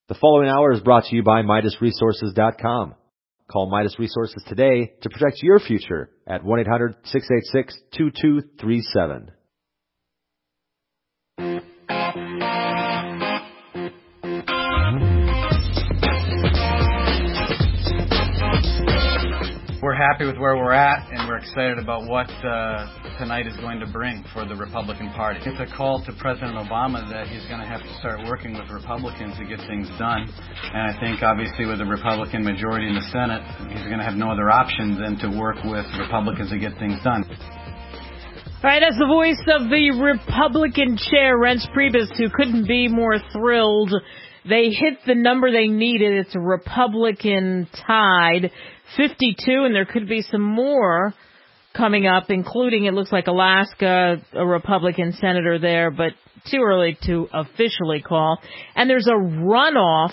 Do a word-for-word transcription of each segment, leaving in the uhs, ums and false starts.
The following hour is brought to you by Midas Resources dot com. Call Midas Resources today to protect your future at one eight hundred six eight six two two three seven. We're happy with where we're at, and we're excited about what uh, tonight is going to bring for the Republican Party. It's a call to President Obama that he's going to have to start working with Republicans to get things done. And I think, obviously, with the Republican majority in the Senate, he's going to have no other option than to work with Republicans to get things done. All right, that's the voice of the Republican chair, Reince Priebus, who couldn't be more thrilled. They hit the number they needed. It's a Republican tide, fifty-two, and there could be some more coming up, including, it looks like, Alaska, a Republican senator there, but too early to officially call. And there's a runoff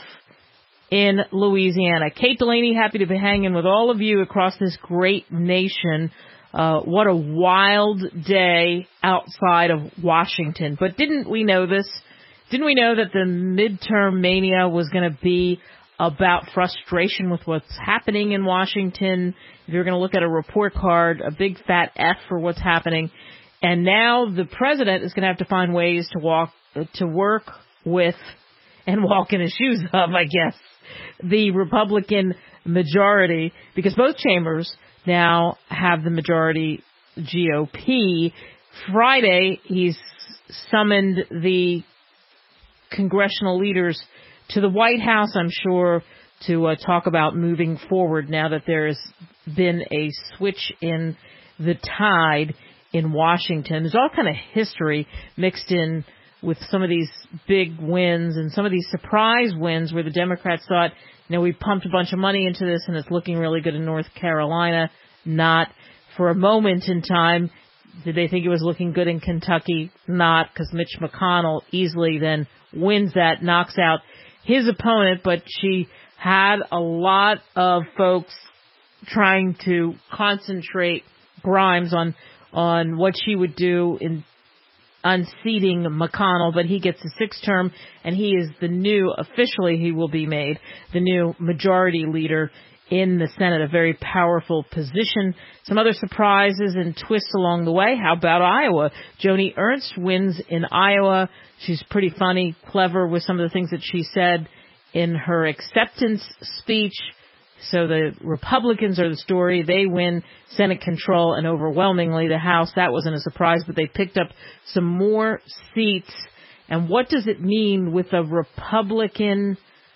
in Louisiana. Kate Delaney, happy to be hanging with all of you across this great nation. Uh, what a wild day outside of Washington. But didn't we know this? Didn't we know that the midterm mania was going to be about frustration with what's happening in Washington? If you're going to look at a report card, a big fat F for what's happening. And now the president is going to have to find ways to walk, to work with and walk in his shoes of, I guess, the Republican majority, because both chambers now have the majority G O P. Friday, he's summoned the congressional leaders to the White House, I'm sure, to uh, talk about moving forward now that there's been a switch in the tide in Washington. There's all kind of history mixed in with some of these big wins and some of these surprise wins where the Democrats thought, you know, we pumped a bunch of money into this and it's looking really good in North Carolina. Not for a moment in time. Did they think it was looking good in Kentucky? Not, because Mitch McConnell easily then wins that, knocks out his opponent, but she had a lot of folks trying to concentrate Grimes on on what she would do in unseating McConnell, but he gets a sixth term, and he is the new, officially he will be made, the new majority leader in the Senate, a very powerful position. Some other surprises and twists along the way. How about Iowa? Joni Ernst wins in Iowa. She's pretty funny, clever with some of the things that she said in her acceptance speech. So the Republicans are the story. They win Senate control and overwhelmingly the House. That wasn't a surprise, but they picked up some more seats. And what does it mean with a Republican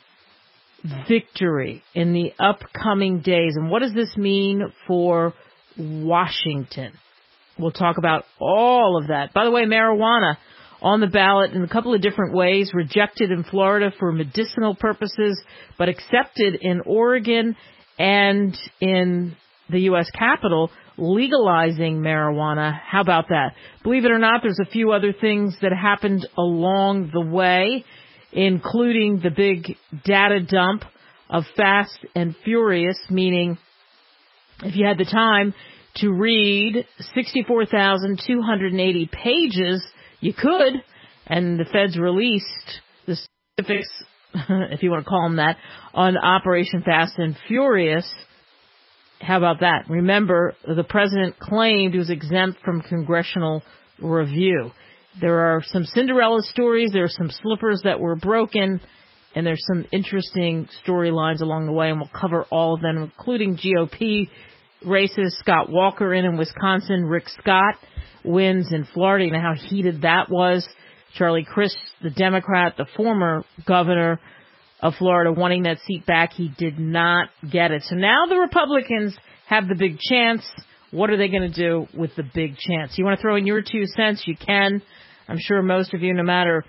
victory in the upcoming days? And what does this mean for Washington? We'll talk about all of that. By the way, marijuana on the ballot in a couple of different ways, rejected in Florida for medicinal purposes, but accepted in Oregon and in the U S Capitol, legalizing marijuana. How about that? Believe it or not, there's a few other things that happened along the way, including the big data dump of Fast and Furious, meaning if you had the time to read sixty-four thousand two hundred eighty pages, you could, and the feds released the specifics, if you want to call them that, on Operation Fast and Furious. How about that? Remember, the president claimed he was exempt from congressional review. There are some Cinderella stories, there are some slippers that were broken, and there's some interesting storylines along the way, and we'll cover all of them, including G O P races. Scott Walker in in Wisconsin, Rick Scott wins in Florida. You know how heated that was. Charlie Crist, the Democrat, the former governor of Florida, wanting that seat back. He did not get it. So now the Republicans have the big chance. What are they going to do with the big chance? You want to throw in your two cents? You can. I'm sure most of you, no matter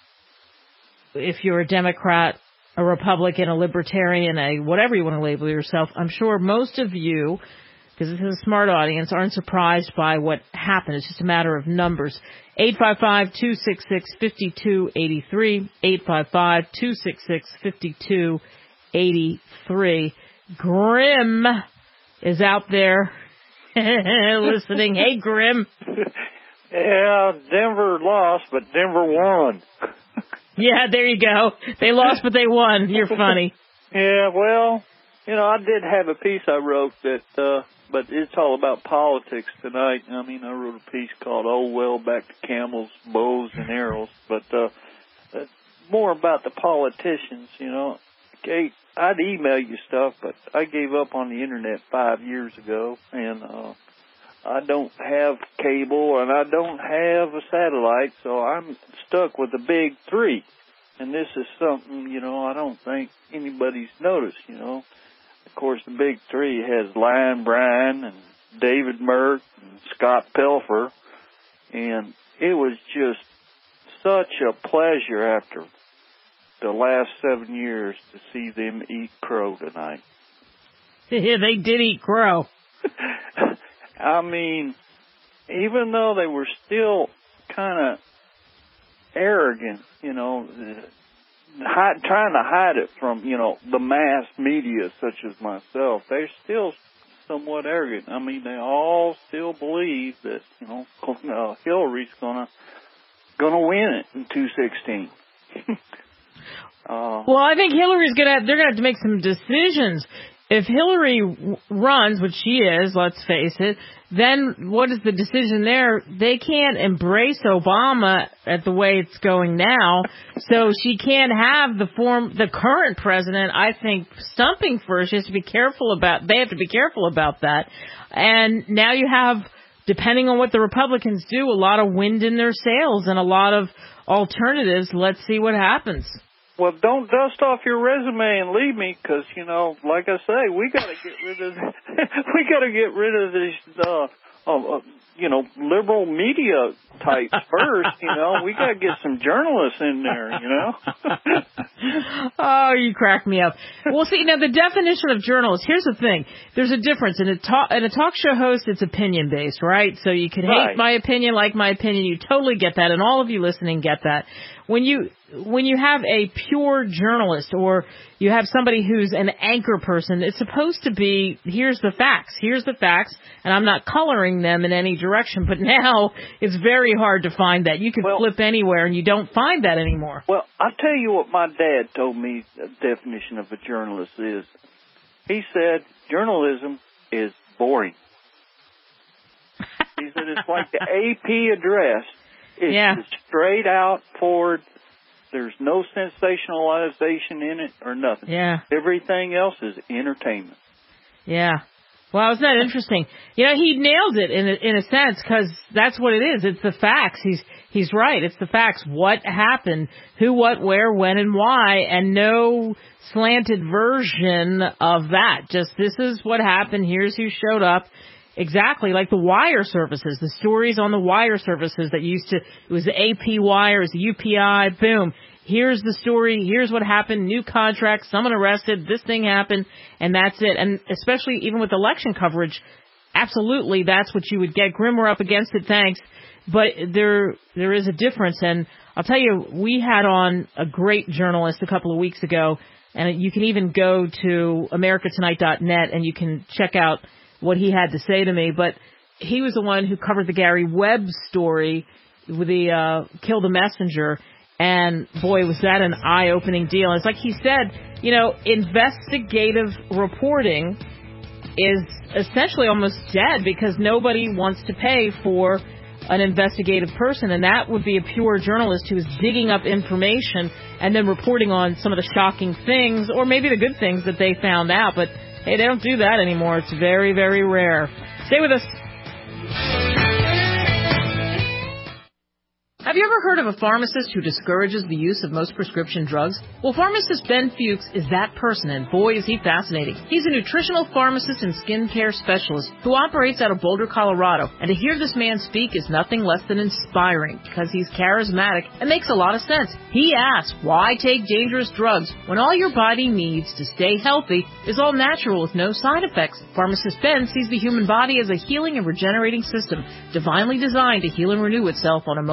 if you're a Democrat, a Republican, a Libertarian, a whatever you want to label yourself, I'm sure most of you, because this is a smart audience, aren't surprised by what happened. It's just a matter of numbers. eight five five, two six six, five two eight three, eight five five, two six six, five two eight three. Grim is out there listening. Hey, Grim. Yeah, Denver lost, but Denver won. Yeah, there you go. They lost, but they won. You're funny. Yeah, well, you know, I did have a piece I wrote that, uh, but it's all about politics tonight. I mean, I wrote a piece called "Oh Well, Back to Camels, Bows, and Arrows," but uh, uh, more about the politicians, you know. Kate, I'd email you stuff, but I gave up on the Internet five years ago, and uh, I don't have cable, and I don't have a satellite, so I'm stuck with the big three. And this is something, you know, I don't think anybody's noticed, you know. Of course, the big three has Lion Bryan and David Merck and Scott Pelfer, and it was just such a pleasure after the last seven years to see them eat crow tonight. Yeah, they did eat crow. I mean, even though they were still kind of arrogant, you know, hide, trying to hide it from, you know, the mass media such as myself, they're still somewhat arrogant. I mean, they all still believe that, you know, uh, Hillary's gonna gonna win it in two sixteen. uh, well, I think Hillary's gonna have, they're gonna have to make some decisions. If Hillary runs, which she is, let's face it, then what is the decision there? They can't embrace Obama at the way it's going now, so she can't have the form, the current president, I think, stumping for her. She has to be careful about, they have to be careful about that. And now you have, depending on what the Republicans do, a lot of wind in their sails and a lot of alternatives. Let's see what happens. Well, don't dust off your resume and leave me, because, you know, like I say, we got to get rid of we got to get rid of these, uh, uh, you know, liberal media types first. You know, we got to get some journalists in there. You know. Oh, you crack me up. Well, see, now the definition of journalist. Here's the thing: there's a difference in a talk in a talk show host. It's opinion based, right? So you can hate right. my opinion, like my opinion. You totally get that, and all of you listening get that. When you when you have a pure journalist or you have somebody who's an anchor person, it's supposed to be, here's the facts, here's the facts, and I'm not coloring them in any direction. But now it's very hard to find that. You can well, flip anywhere and you don't find that anymore. Well, I'll tell you what my dad told me the definition of a journalist is. He said journalism is boring. He said it's like the A P address. It's yeah. straight out forward. There's no sensationalization in it or nothing. Yeah. Everything else is entertainment. Yeah. Well, isn't that interesting? You know, he nailed it in a, in a sense, because that's what it is. It's the facts. He's he's right. It's the facts. What happened, who, what, where, when, and why, and no slanted version of that. Just this is what happened. Here's who showed up. Exactly, like the wire services, the stories on the wire services that used to, it was the A P wire, it was the U P I, boom. Here's the story, here's what happened, new contract, someone arrested, this thing happened, and that's it. And especially even with election coverage, absolutely, that's what you would get. Grim, we're up against it, thanks. But there, there is a difference, and I'll tell you, we had on a great journalist a couple of weeks ago, and you can even go to America Tonight dot net and you can check out what he had to say to me, but he was the one who covered the Gary Webb story with the uh, Kill the Messenger, and boy, was that an eye-opening deal. It's like he said, you know, investigative reporting is essentially almost dead because nobody wants to pay for an investigative person, and that would be a pure journalist who is digging up information and then reporting on some of the shocking things, or maybe the good things that they found out, but hey, they don't do that anymore. It's very, very rare. Stay with us. Have you ever heard of a pharmacist who discourages the use of most prescription drugs? Well, pharmacist Ben Fuchs is that person, and boy, is he fascinating. He's a nutritional pharmacist and skincare specialist who operates out of Boulder, Colorado. And to hear this man speak is nothing less than inspiring because he's charismatic and makes a lot of sense. He asks, why take dangerous drugs when all your body needs to stay healthy is all natural with no side effects? Pharmacist Ben sees the human body as a healing and regenerating system, divinely designed to heal and renew itself on a moment-to-moment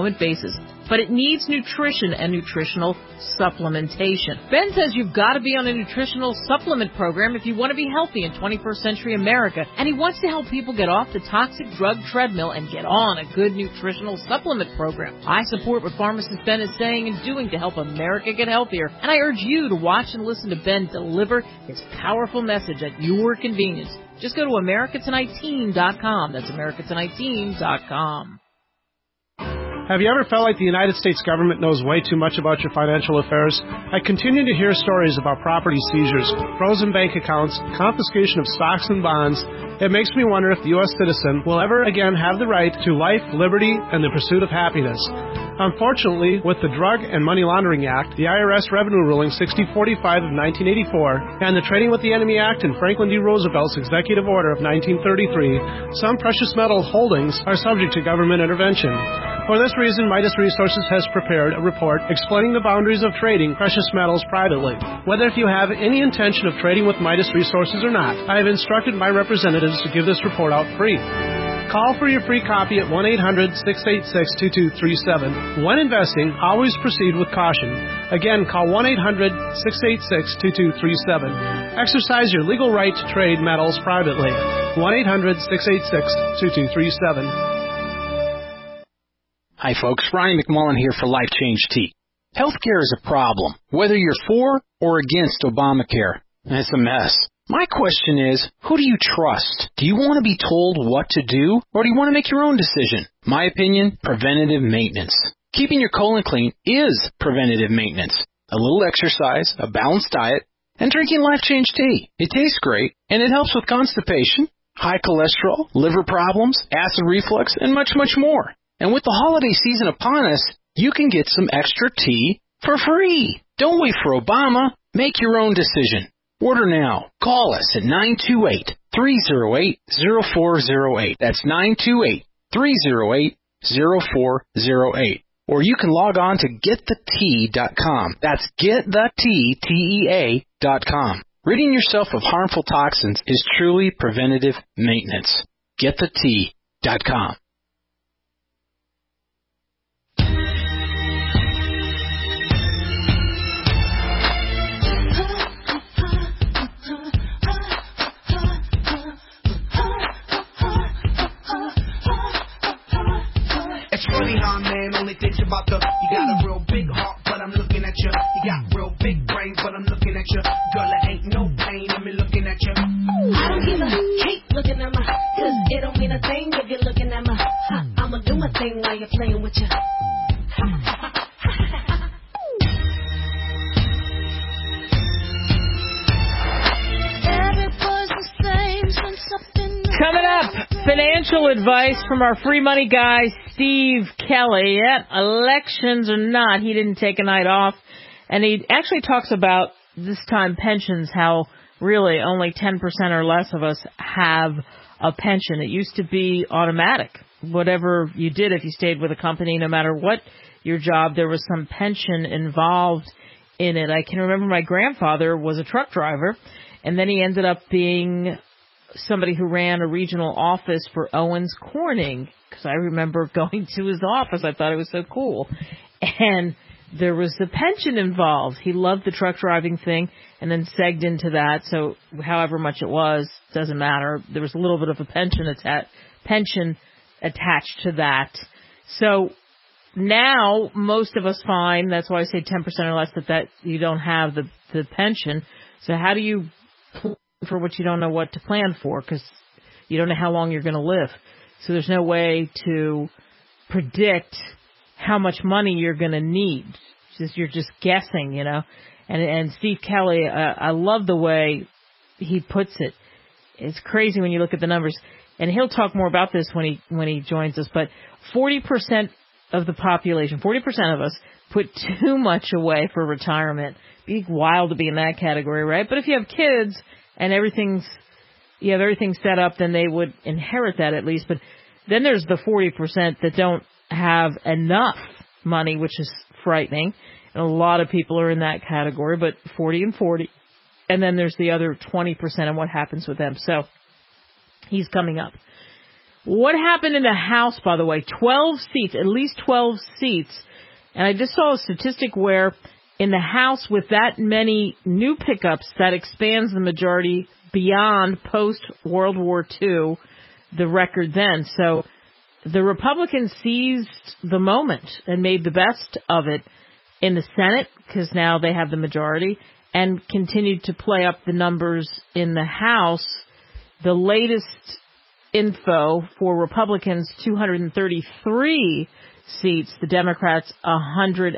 supplement basis, but it needs nutrition and nutritional supplementation. Ben says you've got to be on a nutritional supplement program if you want to be healthy in twenty-first century America, and he wants to help people get off the toxic drug treadmill and get on a good nutritional supplement program. I support what pharmacist Ben is saying and doing to help America get healthier, and I urge you to watch and listen to Ben deliver his powerful message at your convenience. Just go to America Tonight Team dot com. That's America Tonight Team dot com. Have you ever felt like the United States government knows way too much about your financial affairs? I continue to hear stories about property seizures, frozen bank accounts, confiscation of stocks and bonds. It makes me wonder if the U S citizen will ever again have the right to life, liberty, and the pursuit of happiness. Unfortunately, with the Drug and Money Laundering Act, the I R S Revenue Ruling sixty forty-five of nineteen eighty-four, and the Trading with the Enemy Act and Franklin D. Roosevelt's Executive Order of nineteen thirty-three, some precious metal holdings are subject to government intervention. For this reason, Midas Resources has prepared a report explaining the boundaries of trading precious metals privately. Whether if you have any intention of trading with Midas Resources or not, I have instructed my representatives to give this report out free. Call for your free copy at one eight hundred, six eight six, two two three seven. When investing, always proceed with caution. Again, call one eight hundred, six eight six, two two three seven. Exercise your legal right to trade metals privately. one eight hundred, six eight six, two two three seven. Hi, folks. Ryan McMullen here for Life Change Tea. Healthcare is a problem, whether you're for or against Obamacare. It's a mess. My question is, who do you trust? Do you want to be told what to do, or do you want to make your own decision? My opinion, preventative maintenance. Keeping your colon clean is preventative maintenance. A little exercise, a balanced diet, and drinking Life Change Tea. It tastes great, and it helps with constipation, high cholesterol, liver problems, acid reflux, and much, much more. And with the holiday season upon us, you can get some extra tea for free. Don't wait for Obama. Make your own decision. Order now. Call us at nine two eight, three oh eight, oh four oh eight. That's nine two eight, three oh eight, oh four oh eight. Or you can log on to get the tea dot com. That's get the tea, T E A, dot com. Ridding yourself of harmful toxins is truly preventative maintenance. get the tea dot com. Man, only thinks about the, you got a real big heart, but I'm looking at you. You got real big brains, but I'm looking at you. Girl, it ain't no pain in me looking at you. I don't give a keep looking at my, cause it don't mean a thing if you're looking at my, huh, I'ma do my thing while you're playing with you. Coming up, financial advice from our free money guy, Steve Kelly. Yet, elections or not, he didn't take a night off. And he actually talks about, this time, pensions, how really only ten percent or less of us have a pension. It used to be automatic. Whatever you did, if you stayed with a company, no matter what your job, there was some pension involved in it. I can remember my grandfather was a truck driver, and then he ended up being somebody who ran a regional office for Owens Corning, because I remember going to his office. I thought it was so cool. And there was a pension involved. He loved the truck driving thing and then segged into that. So however much it was, doesn't matter. There was a little bit of a pension, atta- pension attached to that. So now most of us find, that's why I say ten percent or less, that, that you don't have the, the pension. So how do you for what you don't know what to plan for, because you don't know how long you're going to live. So there's no way to predict how much money you're going to need. Just you're just guessing, you know. And and Steve Kelly, uh, I love the way he puts it. It's crazy when you look at the numbers, and he'll talk more about this when he when he joins us. But forty percent of the population, forty percent of us, put too much away for retirement. Be wild to be in that category, right? But if you have kids and everything's, you have everything set up, then they would inherit that at least. But then there's the forty percent that don't have enough money, which is frightening. And a lot of people are in that category, but forty and forty. And then there's the other twenty percent and what happens with them. So he's coming up. What happened in the House, by the way? twelve seats, at least twelve seats. And I just saw a statistic where in the House with that many new pickups, that expands the majority beyond post-World War Two, the record then. So the Republicans seized the moment and made the best of it in the Senate, because now they have the majority, and continued to play up the numbers in the House. The latest info for Republicans, two hundred thirty-three seats. The Democrats, one hundred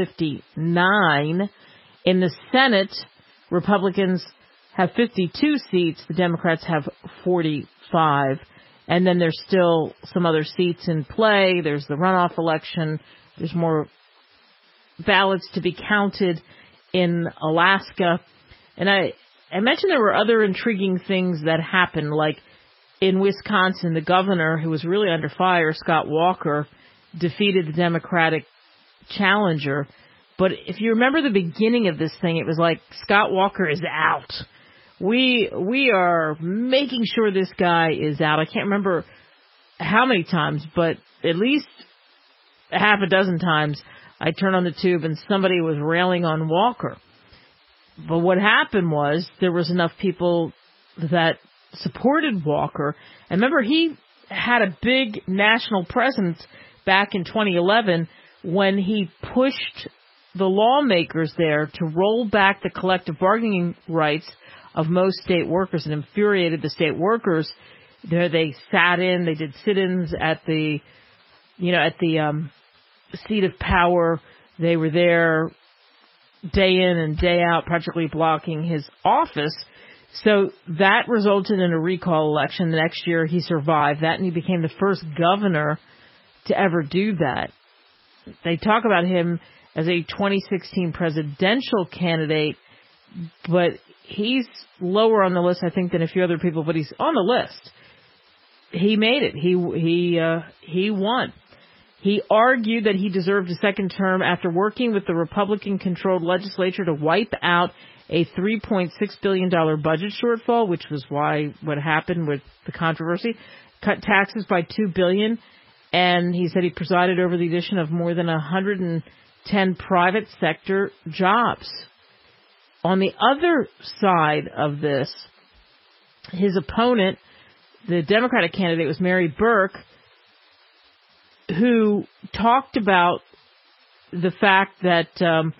fifty-nine. In the Senate, Republicans have fifty-two seats. The Democrats have forty-five. And then there's still some other seats in play. There's the runoff election. There's more ballots to be counted in Alaska. And I, I mentioned there were other intriguing things that happened, like in Wisconsin, the governor, who was really under fire, Scott Walker, defeated the Democratic challenger. But if you remember the beginning of this thing, it was like Scott Walker is out. We we are making sure this guy is out. I can't remember how many times, but at least a half a dozen times I turned on the tube and somebody was railing on Walker. But what happened was there was enough people that supported Walker. And remember, he had a big national presence back in twenty eleven when he pushed the lawmakers there to roll back the collective bargaining rights of most state workers and infuriated the state workers. There they sat in, they did sit-ins at the, you know, at the um, seat of power. They were there day in and day out, practically blocking his office. So that resulted in a recall election. The next year he survived that, and he became the first governor to ever do that. They talk about him as a twenty sixteen presidential candidate, but he's lower on the list, I think, than a few other people, but he's on the list. He made it. He he uh, he won. He argued that he deserved a second term after working with the Republican-controlled legislature to wipe out a three point six billion dollars budget shortfall, which was why what happened with the controversy, cut taxes by two billion dollars, and he said he presided over the addition of more than one hundred ten private sector jobs. On the other side of this, his opponent, the Democratic candidate, was Mary Burke, who talked about the fact that um,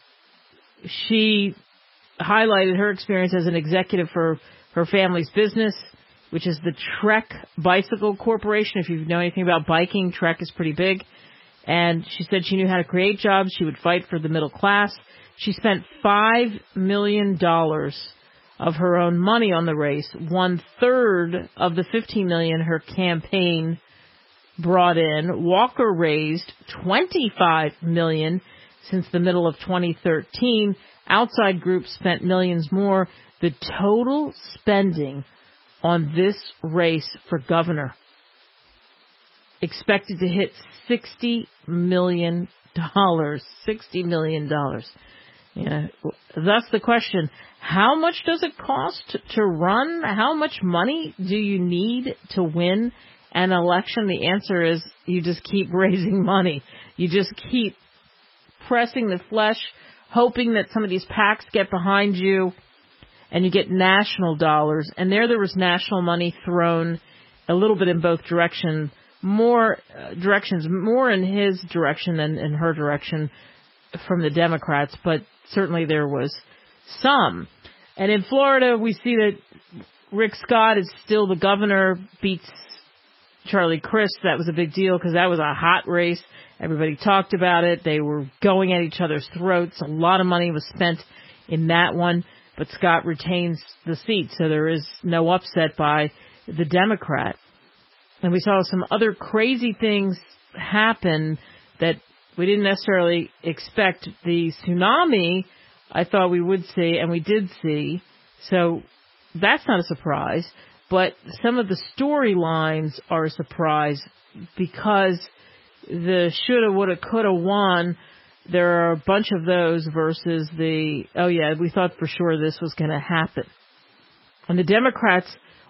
she highlighted her experience as an executive for her family's business, which is the Trek Bicycle Corporation. If you know anything about biking, Trek is pretty big. And she said she knew how to create jobs. She would fight for the middle class. She spent five million dollars of her own money on the race, one third of the fifteen million dollars her campaign brought in. Walker raised twenty-five million dollars since the middle of twenty thirteen. Outside groups spent millions more. The total spending on this race for governor expected to hit sixty million dollars. sixty million dollars. Yeah. That's the question. How much does it cost to run? How much money do you need to win an election? The answer is you just keep raising money. You just keep pressing the flesh, hoping that some of these PACs get behind you and you get national dollars. And there, there was national money thrown a little bit in both directions, more uh, directions, more in his direction than in her direction from the Democrats, but certainly there was some. And in Florida, we see that Rick Scott is still the governor, beats Charlie Crist. That was a big deal because that was a hot race. Everybody talked about it. They were going at each other's throats. A lot of money was spent in that one, but Scott retains the seat, so there is no upset by the Democrat. And we saw some other crazy things happen that we didn't necessarily expect. The tsunami, I thought we would see, and we did see. So that's not a surprise. But some of the storylines are a surprise because the shoulda, woulda, coulda, won, there are a bunch of those versus the, oh yeah, we thought for sure this was going to happen. And the Democrats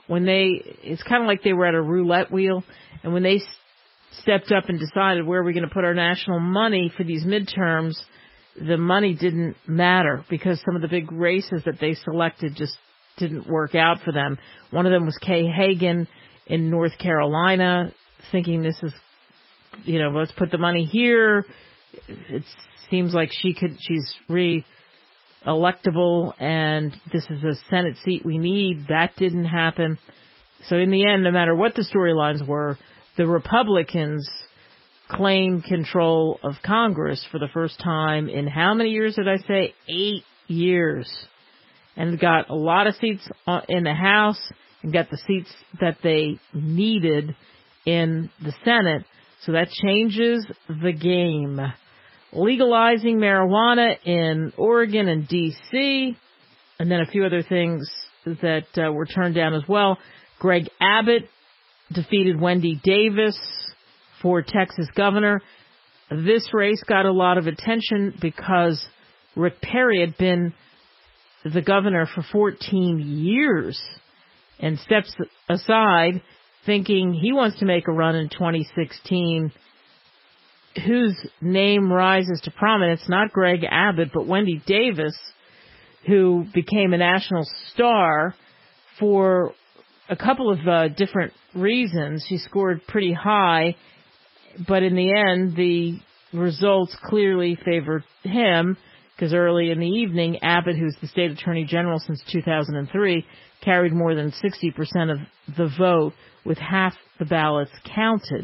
when they, it's kind of like they were at a roulette wheel, and when they s- stepped up and decided where we're going to put our national money for these midterms, the money didn't matter because some of the big races that they selected just didn't work out for them. One of them was Kay Hagan in North Carolina, thinking this is, you know, let's put the money here. It seems like she could, she's re-electable, and this is a Senate seat we need. That didn't happen. So in the end, no matter what the storylines were, the Republicans claimed control of Congress for the first time in how many years did I say? Eight years. And got a lot of seats in the House and got the seats that they needed in the Senate. So that changes the game. Legalizing marijuana in Oregon and D C, and then a few other things that uh, were turned down as well. Greg Abbott defeated Wendy Davis for Texas governor. This race got a lot of attention because Rick Perry had been the governor for fourteen years and steps aside thinking he wants to make a run in twenty sixteen. Whose name rises to prominence? Not Greg Abbott, but Wendy Davis, who became a national star for a couple of uh, different reasons. She scored pretty high, but in the end, the results clearly favored him, because early in the evening, Abbott, who's the state attorney general since two thousand three, carried more than sixty percent of the vote with half the ballots counted.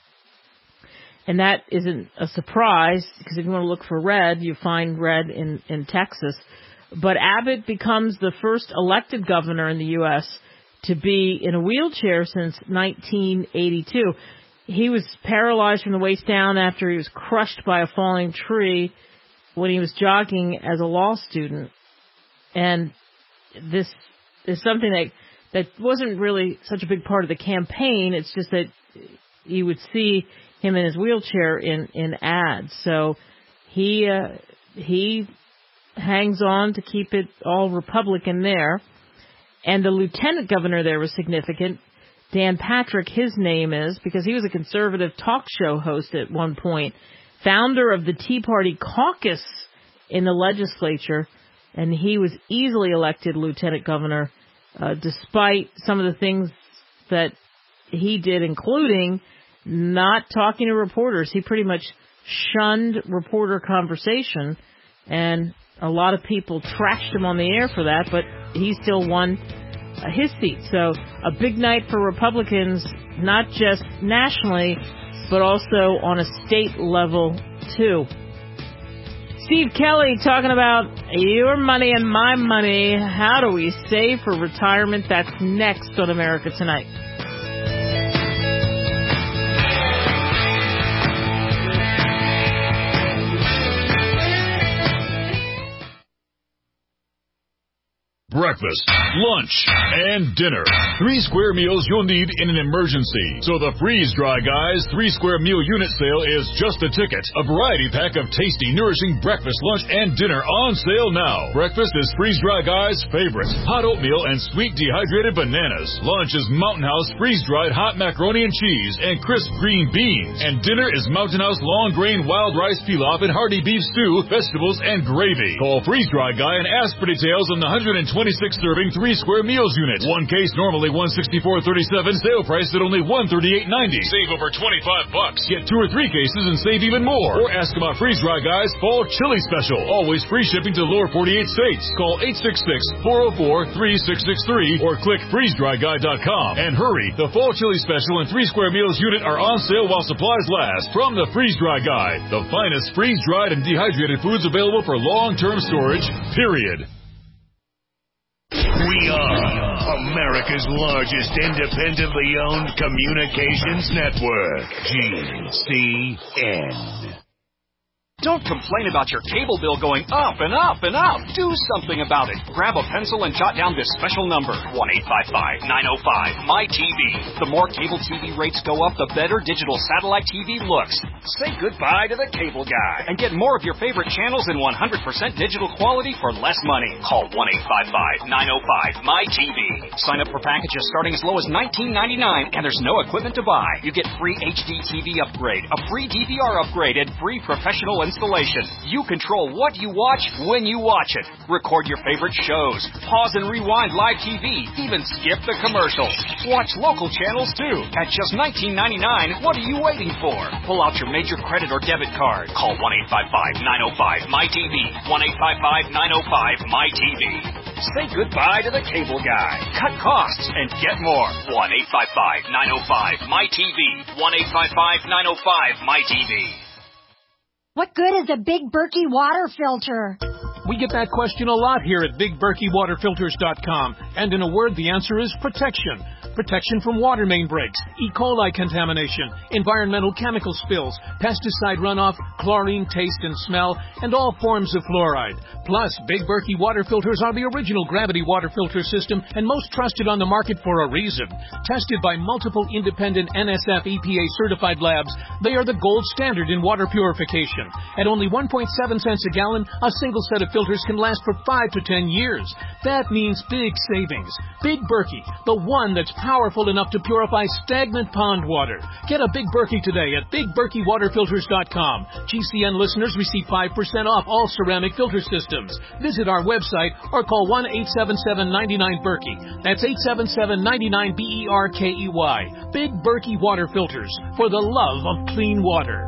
And that isn't a surprise, because if you want to look for red, you find red in, in Texas. But Abbott becomes the first elected governor in the U S to be in a wheelchair since nineteen eighty-two. He was paralyzed from the waist down after he was crushed by a falling tree when he was jogging as a law student. And this is something that, that wasn't really such a big part of the campaign. It's just that you would see him in his wheelchair in, in ads. So he, uh, he hangs on to keep it all Republican there. And the lieutenant governor there was significant. Dan Patrick, his name is, because he was a conservative talk show host at one point, founder of the Tea Party caucus in the legislature, and he was easily elected lieutenant governor, uh, despite some of the things that he did, including not talking to reporters. He pretty much shunned reporter conversation, and a lot of people trashed him on the air for that, but he still won uh, his seat. So a big night for Republicans, not just nationally, but also on a state level, too. Steve Kelly talking about your money and my money. How do we save for retirement? That's next on America Tonight. Breakfast, lunch, and dinner. Three square meals you'll need in an emergency. So the Freeze Dry Guys three square meal unit sale is just a ticket. A variety pack of tasty, nourishing breakfast, lunch, and dinner on sale now. Breakfast is Freeze Dry Guys' favorite. Hot oatmeal and sweet dehydrated bananas. Lunch is Mountain House freeze-dried hot macaroni and cheese and crisp green beans. And dinner is Mountain House long grain wild rice pilaf and hearty beef stew, vegetables, and gravy. Call Freeze Dry Guy and ask for details on the one hundred twenty-six serving three square meals unit. One case normally one hundred sixty-four dollars and thirty-seven cents. Sale price at only one hundred thirty-eight dollars and ninety cents. Save over twenty-five bucks. Get two or three cases and save even more. Or ask about Freeze Dry Guys Fall Chili Special. Always free shipping to the lower forty-eight states. Call eight six six, four oh four, three six six three or click freeze dry guy dot com. And hurry, the Fall Chili Special and three square meals unit are on sale while supplies last from the Freeze Dry Guy. The finest freeze-dried and dehydrated foods available for long-term storage, period. We are America's largest independently owned communications network, G C N. Don't complain about your cable bill going up and up and up. Do something about it. Grab a pencil and jot down this special number, one eight five five, nine oh five, M Y T V. The more cable T V rates go up, the better digital satellite T V looks. Say goodbye to the cable guy and get more of your favorite channels in one hundred percent digital quality for less money. Call one eight five five, nine oh five, M Y T V. Sign up for packages starting as low as nineteen ninety-nine, and there's no equipment to buy. You get free H D T V upgrade, a free D V R upgrade, and free professional installation. You control what you watch when you watch it. Record your favorite shows. Pause and rewind live T V. Even skip the commercials. Watch local channels too. At just nineteen ninety-nine, what are you waiting for? Pull out your major credit or debit card. Call one eight five five, nine oh five, M Y T V. one eight five five, nine oh five, M Y T V. Say goodbye to the cable guy. Cut costs and get more. one eight five five, nine oh five, M Y T V. one eight five five, nine oh five, M Y T V. What good is a Big Berkey water filter? We get that question a lot here at Big Berkey Water Filters dot com. And in a word, the answer is protection. Protection from water main breaks, E. coli contamination, environmental chemical spills, pesticide runoff, chlorine taste and smell, and all forms of fluoride. Plus, Big Berkey water filters are the original gravity water filter system and most trusted on the market for a reason. Tested by multiple independent N S F E P A certified labs, they are the gold standard in water purification. At only one point seven cents a gallon, a single set of filters can last for five to ten years. That means big savings. Big Berkey, the one that's powerful enough to purify stagnant pond water. Get a Big Berkey today at Big Berkey Water Filters dot com. G C N listeners receive five percent off all ceramic filter systems. Visit our website or call one eight seven seven, nine nine, Berkey. That's eight seven seven, nine nine, B E R K E Y. Big Berkey Water Filters, for the love of clean water.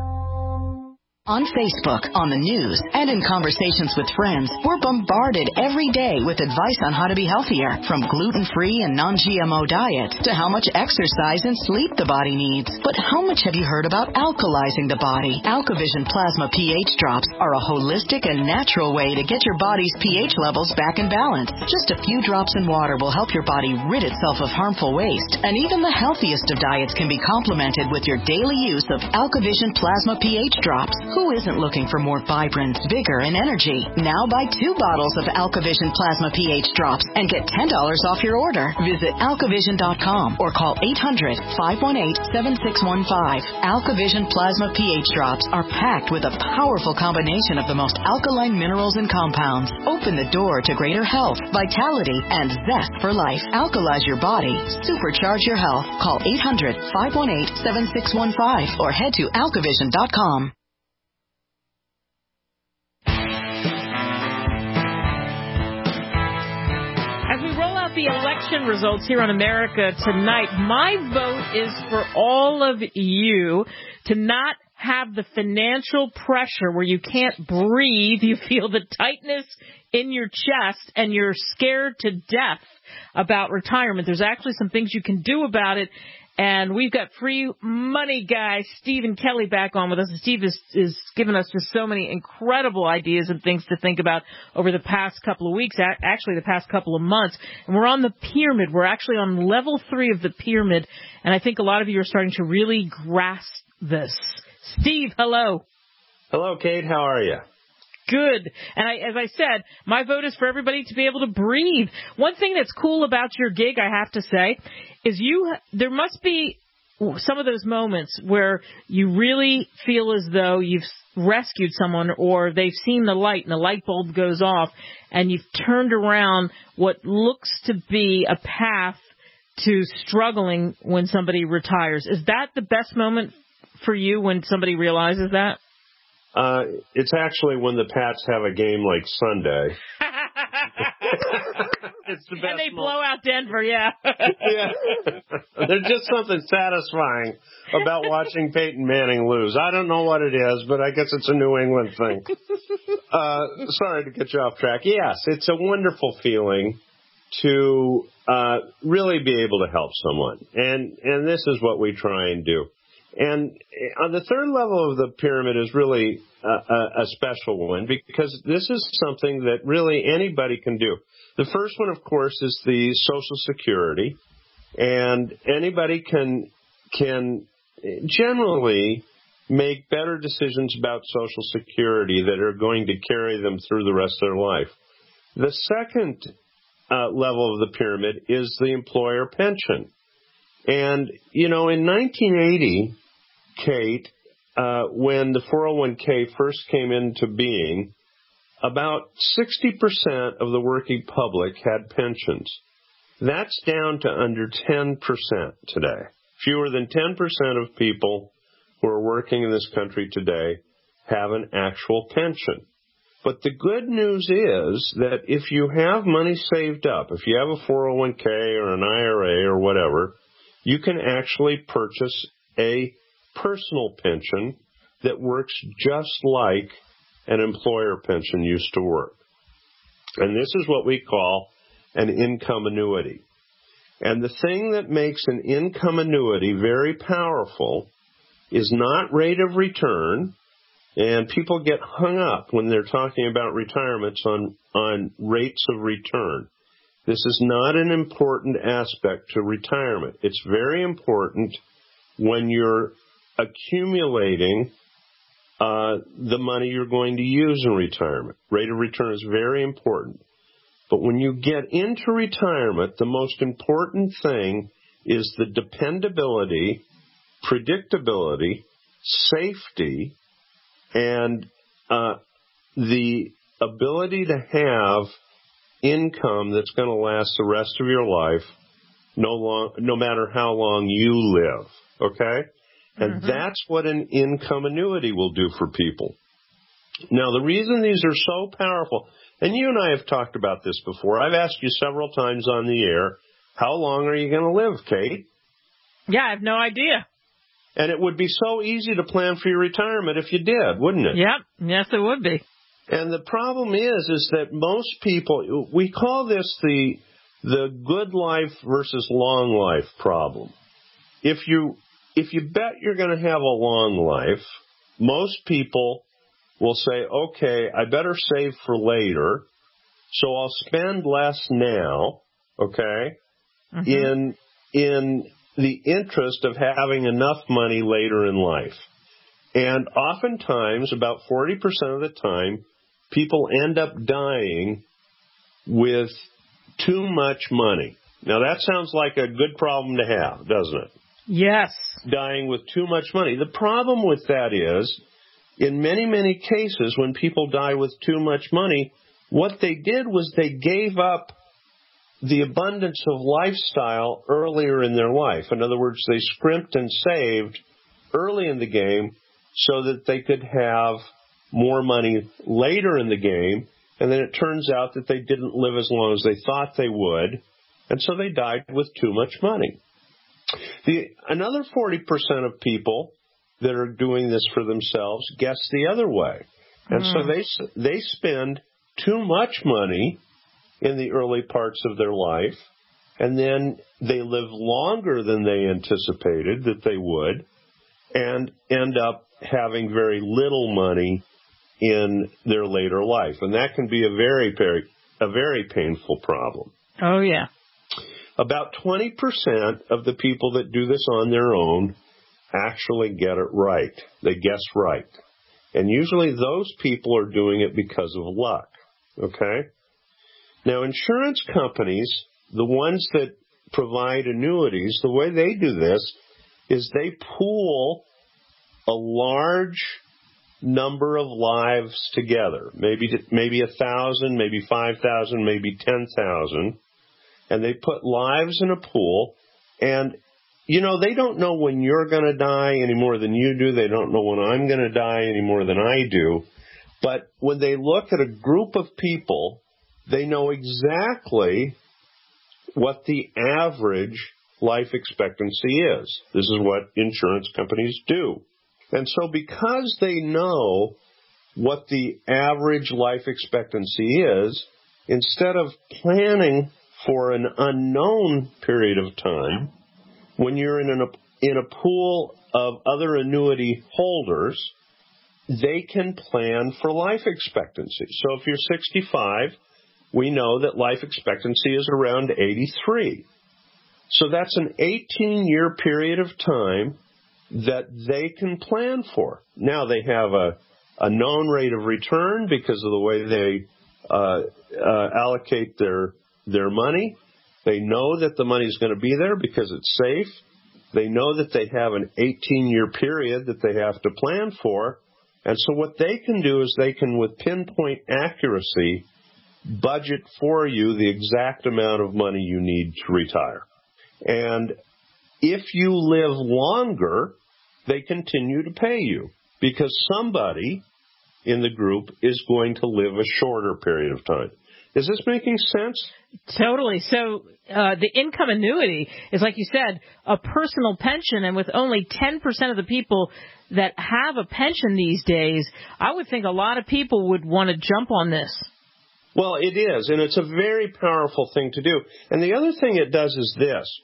On Facebook, on the news, and in conversations with friends, we're bombarded every day with advice on how to be healthier, from gluten-free and non-G M O diets to how much exercise and sleep the body needs. But how much have you heard about alkalizing the body? AlkaVision Plasma pH drops are a holistic and natural way to get your body's pH levels back in balance. Just a few drops in water will help your body rid itself of harmful waste, and even the healthiest of diets can be complemented with your daily use of AlkaVision Plasma pH drops. Who isn't looking for more vibrance, vigor, and energy? Now buy two bottles of AlkaVision Plasma pH drops and get ten dollars off your order. Visit alkavision dot com or call eight hundred, five one eight, seven six one five. AlkaVision Plasma pH drops are packed with a powerful combination of the most alkaline minerals and compounds. Open the door to greater health, vitality, and zest for life. Alkalize your body. Supercharge your health. Call eight hundred, five one eight, seven six one five or head to alkavision dot com. As we roll out the election results here on America Tonight, my vote is for all of you to not have the financial pressure where you can't breathe, you feel the tightness in your chest, and you're scared to death about retirement. There's actually some things you can do about it. And we've got free money guy Stephen Kelly back on with us. Steve is, is giving us just so many incredible ideas and things to think about over the past couple of weeks, actually the past couple of months. And we're on the pyramid. We're actually on level three of the pyramid. And I think a lot of you are starting to really grasp this. Steve, hello. Hello, Kate. How are you? Good. And I, as I said, my vote is for everybody to be able to breathe. One thing that's cool about your gig, I have to say, is you, there must be some of those moments where you really feel as though you've rescued someone or they've seen the light and the light bulb goes off and you've turned around what looks to be a path to struggling when somebody retires. Is that the best moment for you when somebody realizes that? Uh, it's actually when the Pats have a game like Sunday. It's the best. And they moment. blow out Denver, yeah. Yeah. There's just something satisfying about watching Peyton Manning lose. I don't know what it is, but I guess it's a New England thing. Uh, sorry to get you off track. Yes, it's a wonderful feeling to uh, really be able to help someone. And, and this is what we try and do. And on the third level of the pyramid is really a, a, a special one because this is something that really anybody can do. The first one, of course, is the Social Security, and anybody can can generally make better decisions about Social Security that are going to carry them through the rest of their life. The second uh, level of the pyramid is the employer pension. And, you know, in nineteen eighty, Kate, uh, when the four oh one k first came into being, about sixty percent of the working public had pensions. That's down to under ten percent today. Fewer than ten percent of people who are working in this country today have an actual pension. But the good news is that if you have money saved up, if you have a four oh one k or an I R A or whatever, you can actually purchase a personal pension that works just like an employer pension used to work. And this is what we call an income annuity. And the thing that makes an income annuity very powerful is not rate of return, and people get hung up when they're talking about retirements on, on rates of return. This is not an important aspect to retirement. It's very important when you're accumulating uh, the money you're going to use in retirement. Rate of return is very important. But when you get into retirement, the most important thing is the dependability, predictability, safety, and uh, the ability to have income that's going to last the rest of your life, no long, no matter how long you live, okay? And mm-hmm. that's what an income annuity will do for people. Now, the reason these are so powerful, and you and I have talked about this before. I've asked you several times on the air, how long are you going to live, Kate? Yeah, I have no idea. And it would be so easy to plan for your retirement if you did, wouldn't it? Yep. Yes, it would be. And the problem is, is that most people, we call this the the good life versus long life problem. If you if you bet you're going to have a long life, most people will say, okay, I better save for later, so I'll spend less now, okay, mm-hmm. in in the interest of having enough money later in life. And oftentimes, about forty percent of the time, people end up dying with too much money. Now, that sounds like a good problem to have, doesn't it? Yes. Dying with too much money. The problem with that is, in many, many cases, when people die with too much money, what they did was they gave up the abundance of lifestyle earlier in their life. In other words, they scrimped and saved early in the game so that they could have more money later in the game, and then it turns out that they didn't live as long as they thought they would, and so they died with too much money. The another forty percent of people that are doing this for themselves guess the other way. And mm. so they they spend too much money in the early parts of their life, and then they live longer than they anticipated that they would, and end up having very little money in their later life. And that can be a very, very, a very painful problem. Oh, yeah. About twenty percent of the people that do this on their own actually get it right. They guess right. And usually those people are doing it because of luck. Okay? Now, insurance companies, the ones that provide annuities, the way they do this is they pool a large number of lives together, maybe maybe a thousand, maybe five thousand, maybe ten thousand, and they put lives in a pool, and you know, they don't know when you're going to die any more than you do. They don't know when I'm going to die any more than I do. But when they look at a group of people, they know exactly what the average life expectancy is. This is what insurance companies do. And so because they know what the average life expectancy is, instead of planning for an unknown period of time, when you're in, an, in a pool of other annuity holders, they can plan for life expectancy. So if you're sixty-five, we know that life expectancy is around eighty-three. So that's an eighteen-year period of time that they can plan for. Now they have a, a known rate of return because of the way they uh, uh, allocate their their money. They know that the money is going to be there because it's safe. They know that they have an eighteen-year period that they have to plan for. And so what they can do is they can, with pinpoint accuracy, budget for you the exact amount of money you need to retire. And if you live longer, they continue to pay you because somebody in the group is going to live a shorter period of time. Is this making sense? Totally. So uh, the income annuity is, like you said, a personal pension, and with only ten percent of the people that have a pension these days, I would think a lot of people would want to jump on this. Well, it is, and it's a very powerful thing to do. And the other thing it does is this.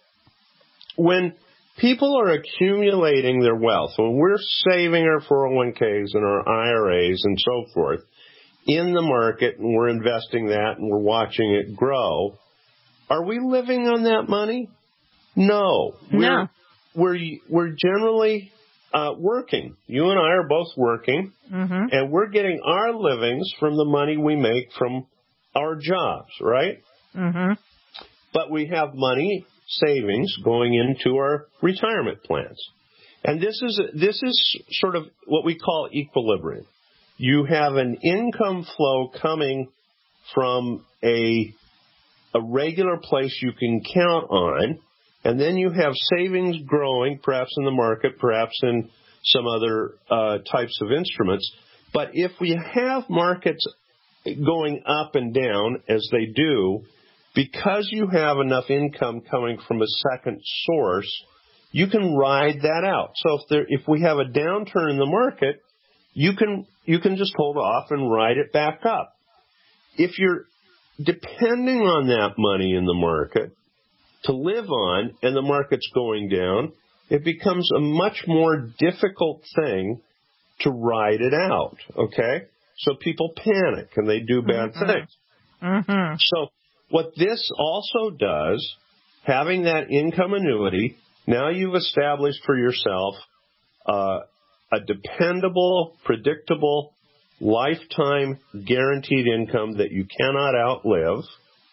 When people are accumulating their wealth, when we're saving our four oh one k's and our I R As and so forth in the market, and we're investing that and we're watching it grow, are we living on that money? No. No. We're, we're, we're generally uh, working. You and I are both working, mm-hmm. and we're getting our livings from the money we make from our jobs, right? Mm-hmm. But we have money savings going into our retirement plans. And this is this is sort of what we call equilibrium. You have an income flow coming from a a regular place you can count on, and then you have savings growing, perhaps in the market, perhaps in some other uh, types of instruments. But if we have markets going up and down, as they do, because you have enough income coming from a second source, you can ride that out. So if there, if we have a downturn in the market, you can you can just hold off and ride it back up. If you're depending on that money in the market to live on and the market's going down, it becomes a much more difficult thing to ride it out, okay? So people panic and they do bad mm-hmm. things. Mm-hmm. So what this also does, having that income annuity, now you've established for yourself uh, a dependable, predictable, lifetime guaranteed income that you cannot outlive.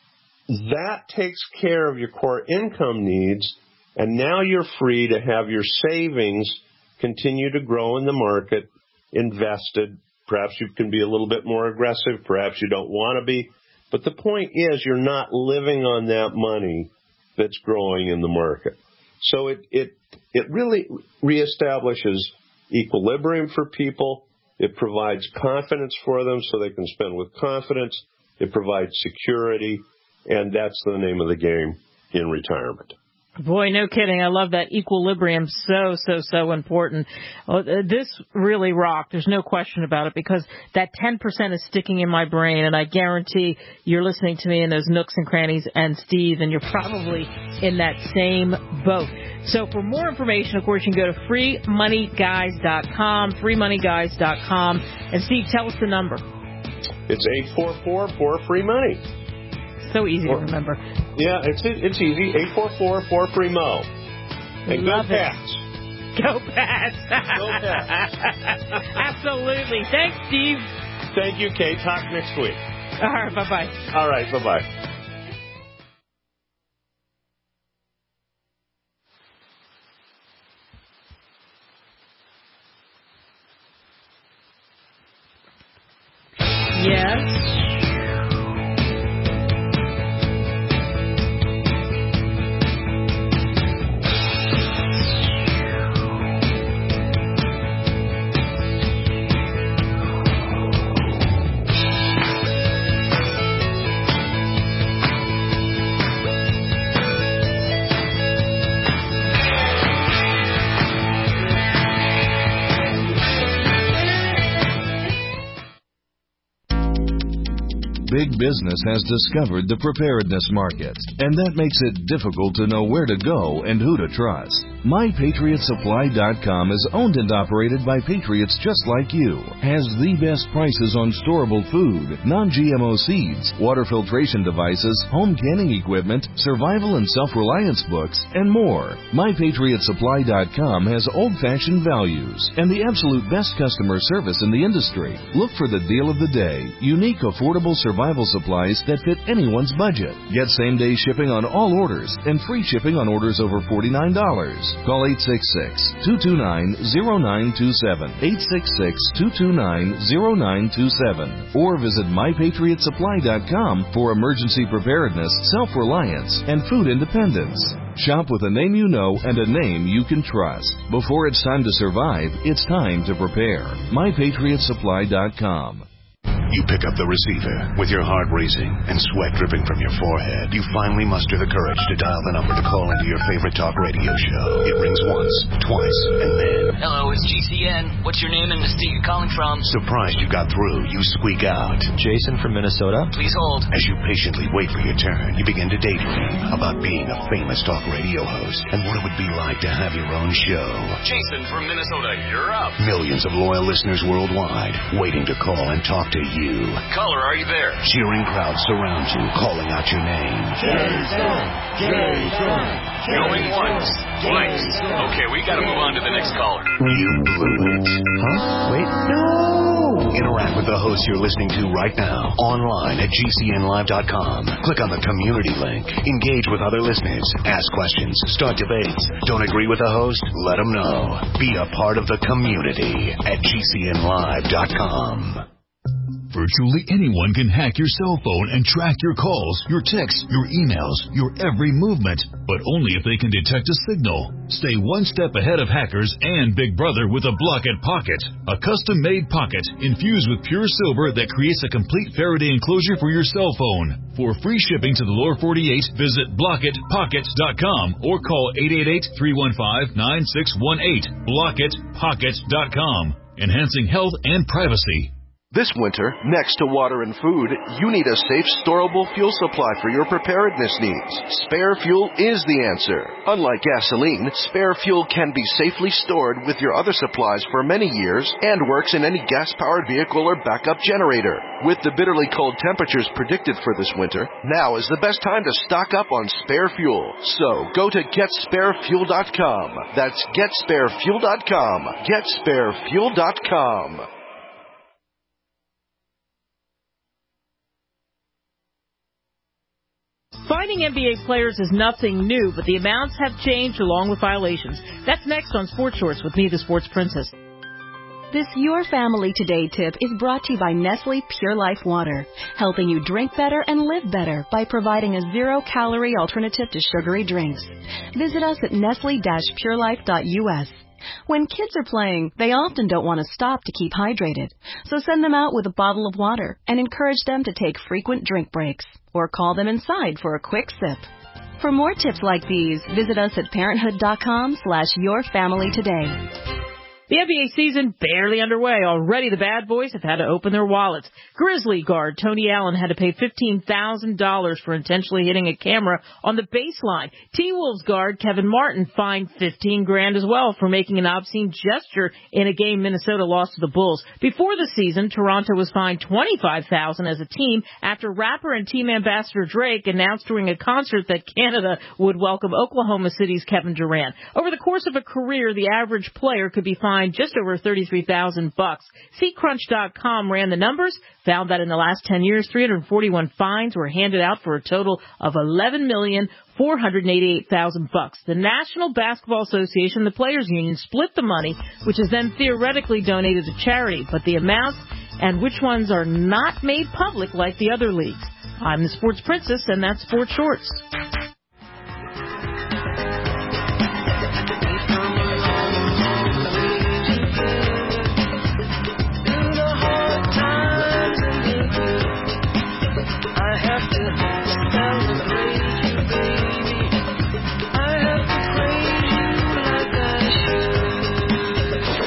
That takes care of your core income needs, and now you're free to have your savings continue to grow in the market, invested. Perhaps you can be a little bit more aggressive. Perhaps you don't want to be. But the point is you're not living on that money that's growing in the market. So it it, it really reestablishes equilibrium for people. It provides confidence for them so they can spend with confidence. It provides security, and that's the name of the game in retirement. Boy, no kidding. I love that equilibrium. So, so, so important. Well, this really rocked. There's no question about it, because that ten percent is sticking in my brain, and I guarantee you're listening to me in those nooks and crannies, and Steve, and you're probably in that same boat. So for more information, of course, you can go to free money guys dot com, free money guys dot com. And Steve, tell us the number. It's eight four four, four free money. So easy to remember. Yeah, it's it's easy. eight four four, four free M O. And Love go it. Pats. Go Pats. Go Pats. Absolutely. Thanks, Steve. Thank you, Kate. Talk next week. All right, bye-bye. All right, bye-bye. Yes. Big business has discovered the preparedness market, and that makes it difficult to know where to go and who to trust. My Patriot Supply dot com is owned and operated by patriots just like you. Has the best prices on storable food, non-G M O seeds, water filtration devices, home canning equipment, survival and self-reliance books, and more. My Patriot Supply dot com has old-fashioned values and the absolute best customer service in the industry. Look for the deal of the day. Unique, affordable survival supplies that fit anyone's budget. Get same-day shipping on all orders and free shipping on orders over forty-nine dollars. Call eight six six, two two nine, zero nine two seven, eight six six, two two nine, zero nine two seven, or visit My Patriot Supply dot com for emergency preparedness, self-reliance, and food independence. Shop with a name you know and a name you can trust. Before it's time to survive, it's time to prepare. My Patriot Supply dot com. You pick up the receiver with your heart racing and sweat dripping from your forehead. You finally muster the courage to dial the number to call into your favorite talk radio show. It rings once, twice, and then... Hello, it's G C N. What's your name and the state you're calling from? Surprised you got through, you squeak out. Jason from Minnesota. Please hold. As you patiently wait for your turn, you begin to daydream about being a famous talk radio host and what it would be like to have your own show. Jason from Minnesota, you're up. Millions of loyal listeners worldwide waiting to call and talk to you. Caller, are you there? Cheering crowds surround you, calling out your name. Jason! Jason! Going once, twice. Okay, we gotta move on to the next caller. You blew it. Huh? Wait, no! Interact with the host you're listening to right now, online at G C N live dot com. Click on the community link. Engage with other listeners. Ask questions. Start debates. Don't agree with the host? Let them know. Be a part of the community at G C N live dot com. Virtually anyone can hack your cell phone and track your calls, your texts, your emails, your every movement, but only if they can detect a signal. Stay one step ahead of hackers and Big Brother with a Blockit Pocket, a custom-made pocket infused with pure silver that creates a complete Faraday enclosure for your cell phone. For free shipping to the lower forty-eight, visit blockit pockets dot com or call eight eight eight, three one five, nine six one eight. blockit pockets dot com, enhancing health and privacy. This winter, next to water and food, you need a safe, storable fuel supply for your preparedness needs. Spare fuel is the answer. Unlike gasoline, spare fuel can be safely stored with your other supplies for many years and works in any gas-powered vehicle or backup generator. With the bitterly cold temperatures predicted for this winter, now is the best time to stock up on spare fuel. So, go to get spare fuel dot com. That's get spare fuel dot com. get spare fuel dot com. Finding N B A players is nothing new, but the amounts have changed along with violations. That's next on Sports Shorts with me, the Sports Princess. This Your Family Today tip is brought to you by Nestle Pure Life Water, helping you drink better and live better by providing a zero-calorie alternative to sugary drinks. Visit us at nestle dash pure life dot U S. When kids are playing, they often don't want to stop to keep hydrated, so send them out with a bottle of water and encourage them to take frequent drink breaks, or call them inside for a quick sip. For more tips like these, visit us at parenthood dot com slash your family today. The N B A season barely underway. Already the bad boys have had to open their wallets. Grizzly guard Tony Allen had to pay fifteen thousand dollars for intentionally hitting a camera on the baseline. T-Wolves guard Kevin Martin fined fifteen grand as well for making an obscene gesture in a game Minnesota lost to the Bulls. Before the season, Toronto was fined twenty-five thousand dollars as a team after rapper and team ambassador Drake announced during a concert that Canada would welcome Oklahoma City's Kevin Durant. Over the course of a career, the average player could be fined just over thirty-three thousand bucks. Seat Crunch dot com ran the numbers, found that in the last ten years, three hundred forty-one fines were handed out for a total of eleven million four hundred eighty-eight thousand bucks. The National Basketball Association, the Players Union, split the money, which is then theoretically donated to charity, but the amounts and which ones are not made public like the other leagues. I'm the Sports Princess, and that's Sports Shorts.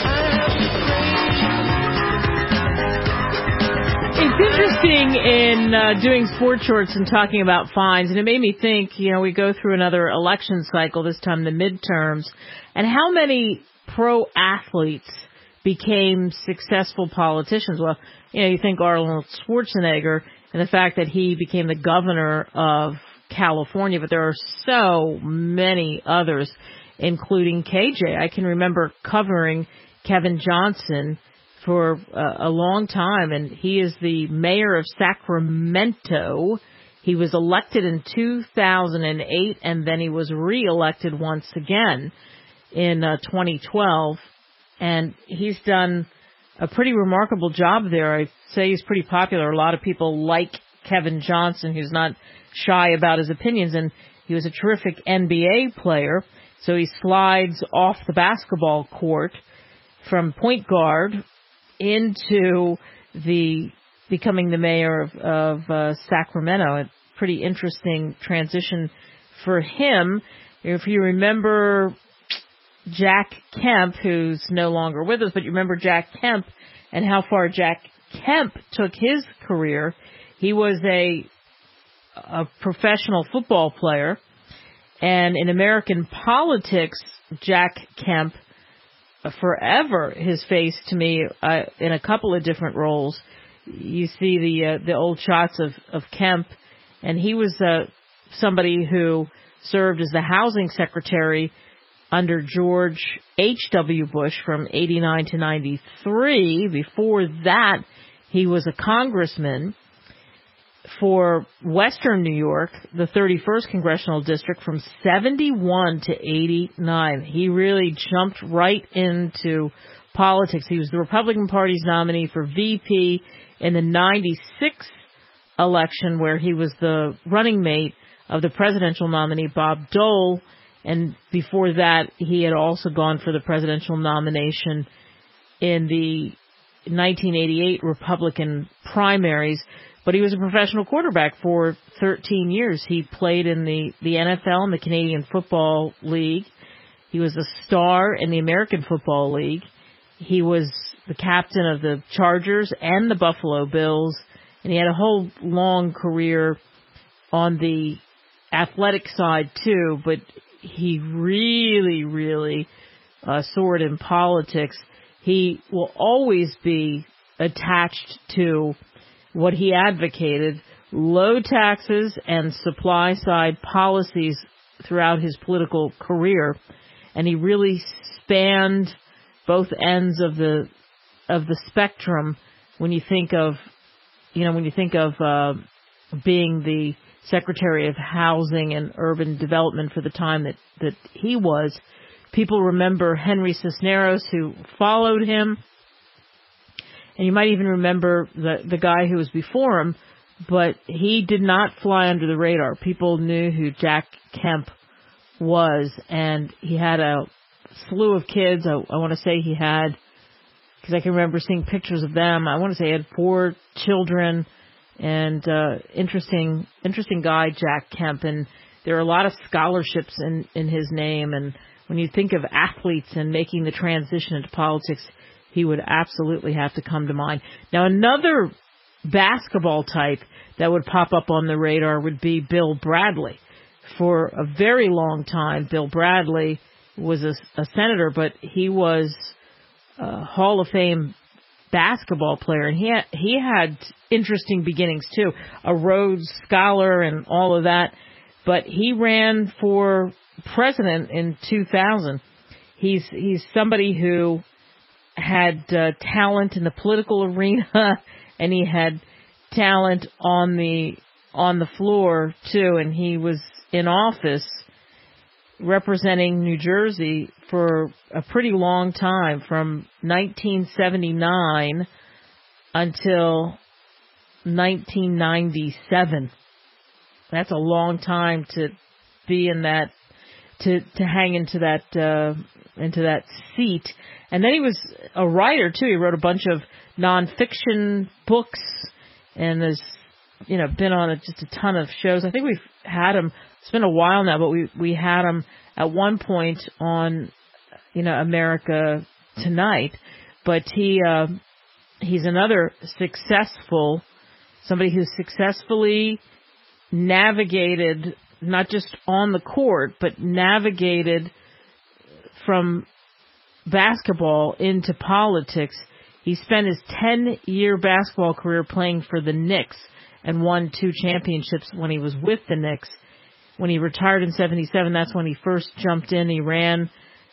In been uh, doing sports shorts and talking about fines, and it made me think, you know, we go through another election cycle, this time the midterms, and how many pro athletes became successful politicians. Well, you know, you think Arnold Schwarzenegger and the fact that he became the governor of California, but there are so many others, including K J. I can remember covering Kevin Johnson for uh, a long time, and he is the mayor of Sacramento. He was elected in two thousand eight, and then he was reelected once again in uh, twenty twelve, and he's done a pretty remarkable job there. I'd say he's pretty popular. A lot of people like Kevin Johnson, who's not shy about his opinions, and he was a terrific N B A player, so he slides off the basketball court from point guard into the becoming the mayor of, of uh, Sacramento. A pretty interesting transition for him. If you remember Jack Kemp, who's no longer with us, but you remember Jack Kemp and how far Jack Kemp took his career. He was a a professional football player, and in American politics, Jack Kemp, forever his face to me uh, in a couple of different roles. You see the uh, the old shots of, of Kemp, and he was uh, somebody who served as the housing secretary under George H W. Bush from eighty-nine to ninety-three. Before that, he was a congressman for Western New York, the thirty-first Congressional District, from seventy-one to eighty-nine. He really jumped right into politics. He was the Republican Party's nominee for V P in the ninety-six election, where he was the running mate of the presidential nominee, Bob Dole. And before that, he had also gone for the presidential nomination in the nineteen eighty-eight Republican primaries. But he was a professional quarterback for thirteen years. He played in the, the N F L and the Canadian Football League. He was a star in the American Football League. He was the captain of the Chargers and the Buffalo Bills. And he had a whole long career on the athletic side, too. But he really, really uh, soared in politics. He will always be attached to what he advocated, low taxes and supply side policies throughout his political career. And he really spanned both ends of the of the spectrum when you think of, you know, when you think of uh, being the Secretary of Housing and Urban Development for the time that, that he was. People remember Henry Cisneros, who followed him. And you might even remember the the guy who was before him, but he did not fly under the radar. People knew who Jack Kemp was, and he had a slew of kids. I, I want to say he had, because I can remember seeing pictures of them, I want to say he had four children, and uh, interesting interesting guy, Jack Kemp. And there are a lot of scholarships in, in his name, and when you think of athletes and making the transition into politics, he would absolutely have to come to mind. Now, another basketball type that would pop up on the radar would be Bill Bradley. For a very long time, Bill Bradley was a, a senator, but he was a Hall of Fame basketball player, and he had, he had interesting beginnings, too. A Rhodes Scholar and all of that, but he ran for president in two thousand. He's he's somebody who had uh, talent in the political arena, and he had talent on the on the floor too. And he was in office representing New Jersey for a pretty long time, from nineteen seventy-nine until nineteen ninety-seven. That's a long time to be in that, to to hang into that uh, into that seat. And then he was a writer, too. He wrote a bunch of nonfiction books and has, you know, been on a, just a ton of shows. I think we've had him, it's been a while now, but we, we had him at one point on, you know, America Tonight. But he uh, he's another successful somebody who successfully navigated, not just on the court, but navigated from basketball into politics. He spent his ten-year basketball career playing for the Knicks and won two championships when he was with the Knicks. When he retired in seventy-seven, that's when he first jumped in. He ran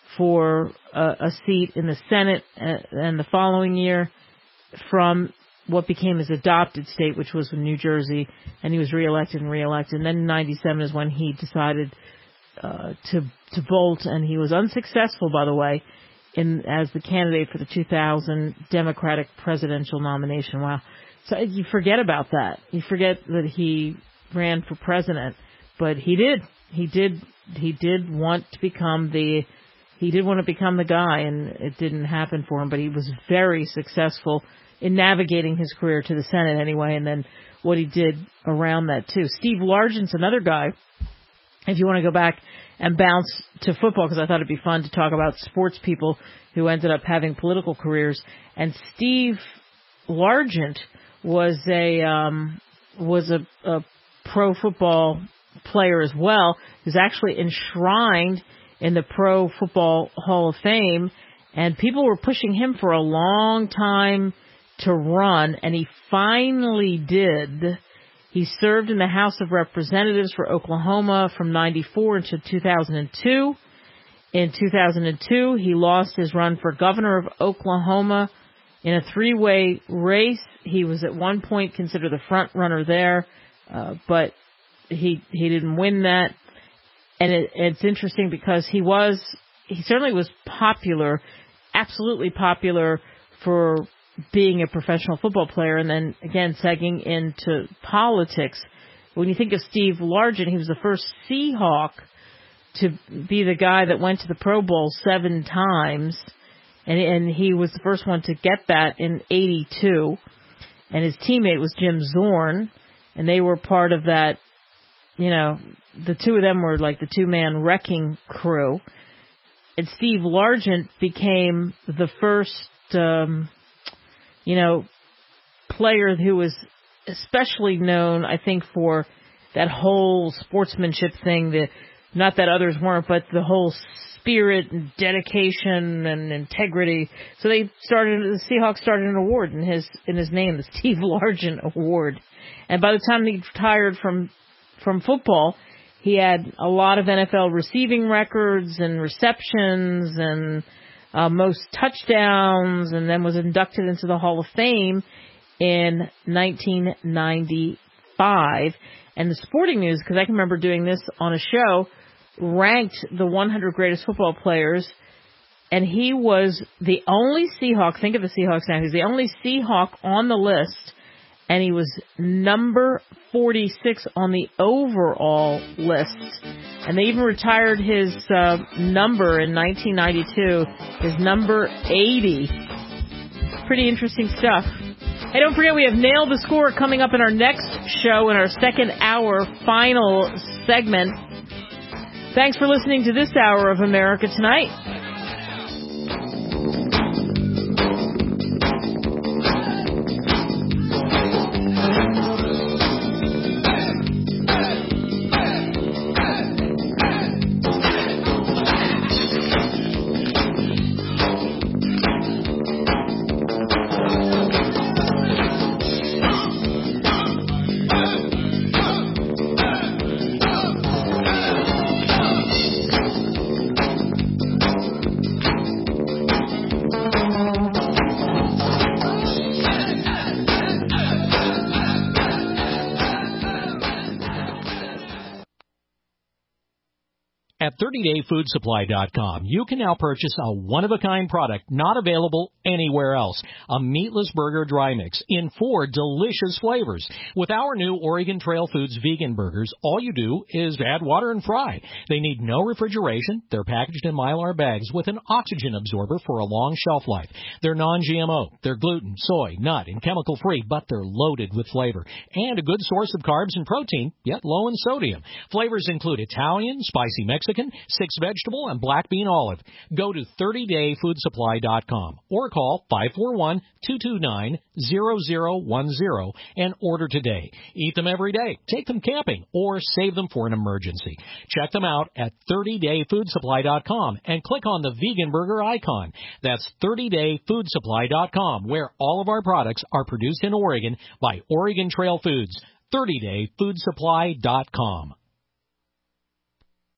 for a, a seat in the Senate, uh, and the following year from what became his adopted state, which was New Jersey, and he was reelected and reelected. And then in ninety-seven is when he decided uh, to to bolt, and he was unsuccessful, by the way, in as the candidate for the two thousand Democratic presidential nomination. Wow. So you forget about that. You forget that he ran for president. But he did. He did. He did want to become the. He did want to become the guy, and it didn't happen for him. But he was very successful in navigating his career to the Senate, anyway. And then what he did around that too. Steve Largent's another guy. If you want to go back and bounce to football, because I thought it'd be fun to talk about sports people who ended up having political careers. And Steve Largent was a um, was a, a pro football player as well, who's actually enshrined in the Pro Football Hall of Fame, and people were pushing him for a long time to run, and he finally did. He served in the House of Representatives for Oklahoma from ninety-four until two thousand two. In two thousand two, he lost his run for governor of Oklahoma in a three-way race. He was at one point considered the front runner there, uh, but He he didn't win that, and it, it's interesting because he was he certainly was popular, absolutely popular for being a professional football player, and then again segging into politics. When you think of Steve Largent, he was the first Seahawk to be the guy that went to the Pro Bowl seven times, and and he was the first one to get that in eighty-two, and his teammate was Jim Zorn, and they were part of that. You know, the two of them were like the two-man wrecking crew. And Steve Largent became the first, um, you know, player who was especially known, I think, for that whole sportsmanship thing. The, not that others weren't, but the whole spirit and dedication and integrity. So they started, the Seahawks started an award in his in his name, the Steve Largent Award. And by the time he retired from From football, he had a lot of N F L receiving records and receptions and uh, most touchdowns, and then was inducted into the Hall of Fame in nineteen ninety-five. And the Sporting News, because I can remember doing this on a show, ranked the one hundred greatest football players, and he was the only Seahawk, think of the Seahawks now, he's the only Seahawk on the list, and he was number forty-six on the overall list. And they even retired his uh, number in nineteen ninety-two, his number eighty. Pretty interesting stuff. Hey, don't forget we have Nail the Score coming up in our next show, in our second hour final segment. Thanks for listening to this hour of America Tonight. At thirty day food supply dot com, you can now purchase a one-of-a-kind product not available anywhere else. A meatless burger dry mix in four delicious flavors. With our new Oregon Trail Foods vegan burgers, all you do is add water and fry. They need no refrigeration. They're packaged in Mylar bags with an oxygen absorber for a long shelf life. They're non G M O. They're gluten, soy, nut, and chemical-free, but they're loaded with flavor. And a good source of carbs and protein, yet low in sodium. Flavors include Italian, spicy Mexican, Mexican, six vegetable, and black bean olive. Go to thirty day food supply dot com or call five four one, two two nine, zero zero one zero and order today. Eat them every day, take them camping, or save them for an emergency. Check them out at thirty day food supply dot com and click on the vegan burger icon. That's thirty day food supply dot com, where all of our products are produced in Oregon by Oregon Trail Foods. thirty day food supply dot com.